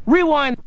Rewind.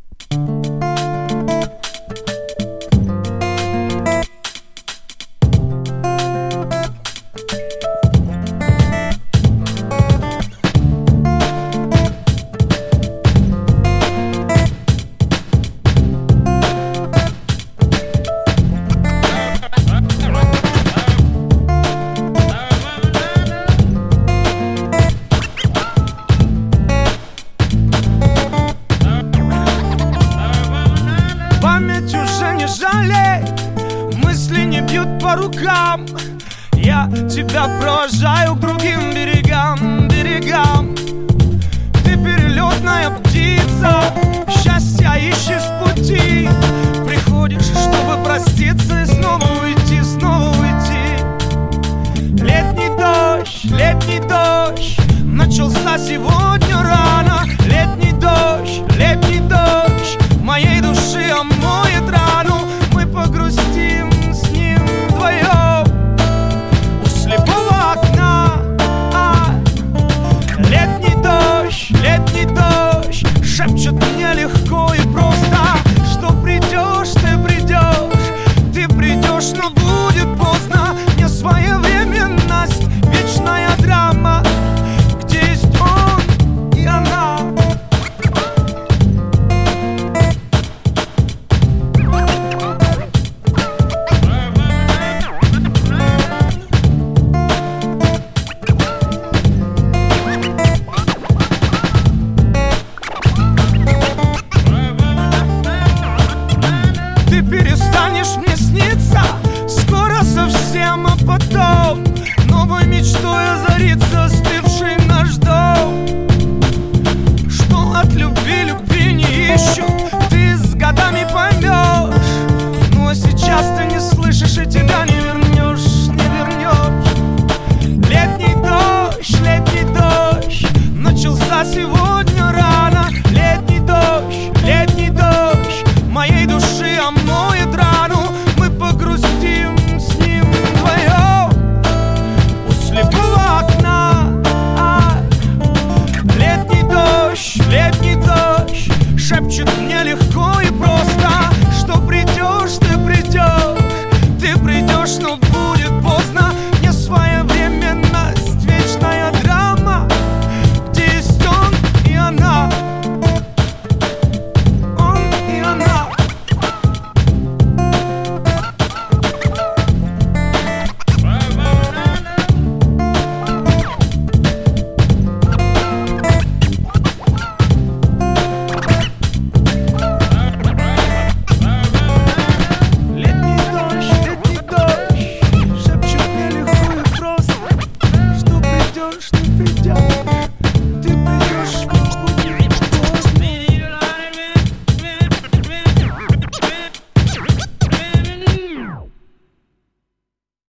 Память уже не жалеет, мысли не бьют по рукам. Я тебя провожаю к другим берегам, берегам. Ты перелетная птица, счастья ищешь в пути. Приходишь, чтобы проститься и снова уйти, снова уйти. Летний дождь, начался сегодня рано. Летний дождь моей души омоет рану. Мы погрустим с ним вдвоем у слепого окна. Летний дождь шепчет мне легко и просто, что придешь, ты придешь, но будет поздно. Не своевременность, вечная драма, где есть он и она. Ты перестанешь мне сниться скоро совсем, а потом новой мечтой озарится остывший наш дом. Что от любви не ищу, ты с годами поймешь. Ну а сейчас ты не слышишь и тебя не вернешь, не вернешь. Летний дождь начался сегодня рано. Летний дождь моей души омоет рану. Мы погрустим с ним вдвоем у слепого окна. Летний дождь шепчет мне легко и просто, что придешь, ты придешь, но будет поздно. Не своевременность, вечная драма, где есть он и она. Он и она. Летний дождь шепчет мне легко и просто, что придешь, ты придешь.